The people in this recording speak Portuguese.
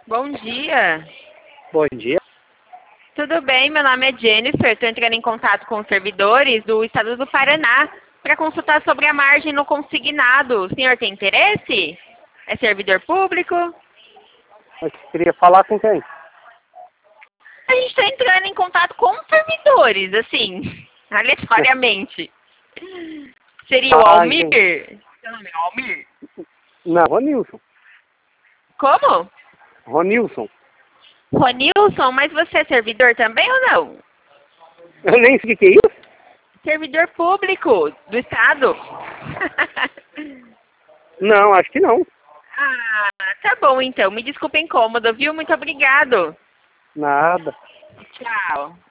Bom dia. Bom dia. Tudo bem? Meu nome é Jennifer. Estou entrando em contato com os servidores do estado do Paraná para consultar sobre a margem no consignado. O senhor tem interesse? É servidor público? Mas queria falar com quem? A gente está entrando em contato com os servidores, assim, aleatoriamente. Seria o Almir? Entendi. Seu nome é Almir? Não, Ronilson. Como? Ronilson. Ronilson, mas você é servidor também ou não? Eu nem sei o que é isso. Servidor público do estado. Não, acho que não. Ah, tá bom então. Me desculpe incômodo, viu? Muito obrigado. Nada. Tchau.